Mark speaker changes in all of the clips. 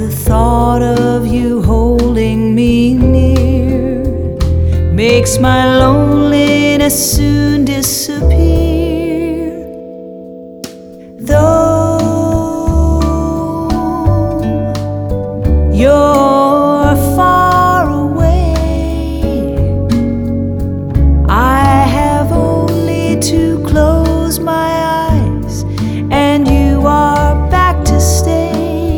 Speaker 1: the thought of you holding me near makes my loneliness soon disappear. Though you're far away, I have only to close my eyes and you are back to stay.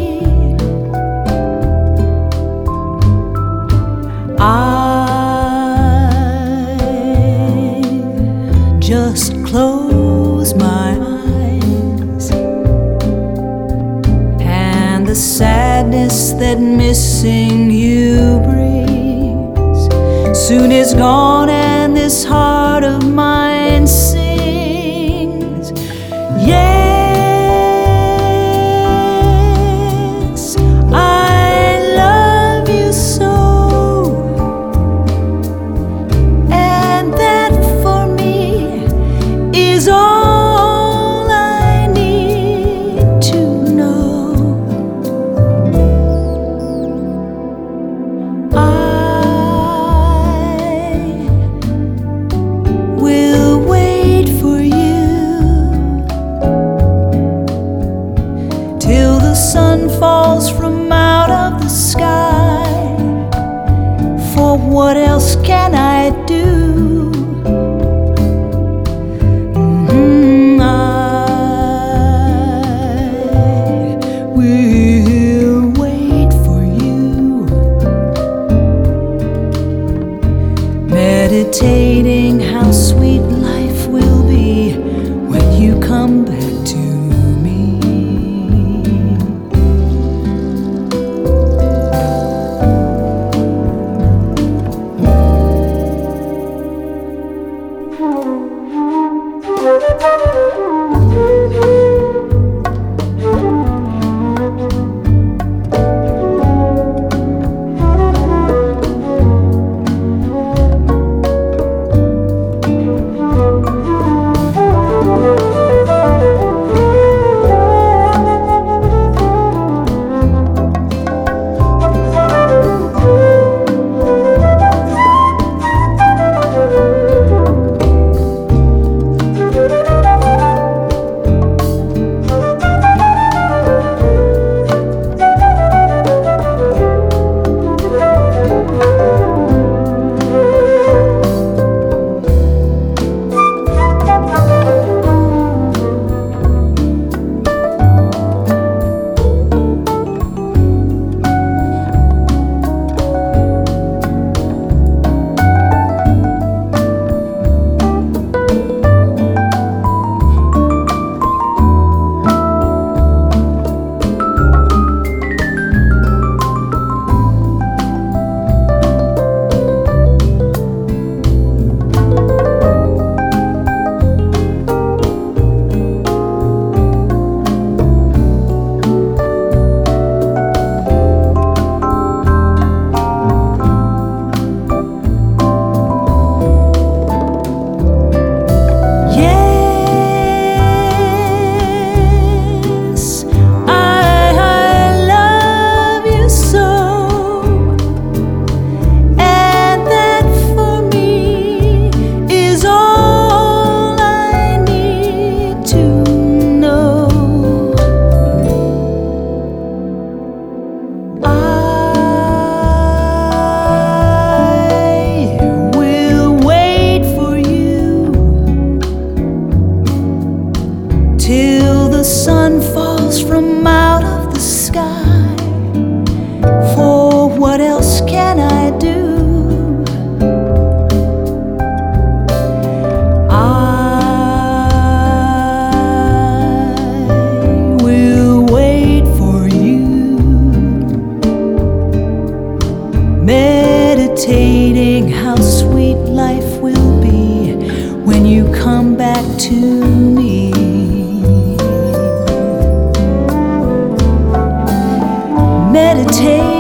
Speaker 1: I just close my eyes, and the sadness that missing you brings soon is gone, and this heart of mine sings. Yes, I love you so, and that for me is all I need to know. I will wait for you till the sun falls from out of the sky. For what else can I do? I will wait for you, meditating how sweet life will be when you come back to me. Till the sun falls from out of the sky. For what else can I do? I will wait for you, meditating how sweet life will be when you come back to me. Meditate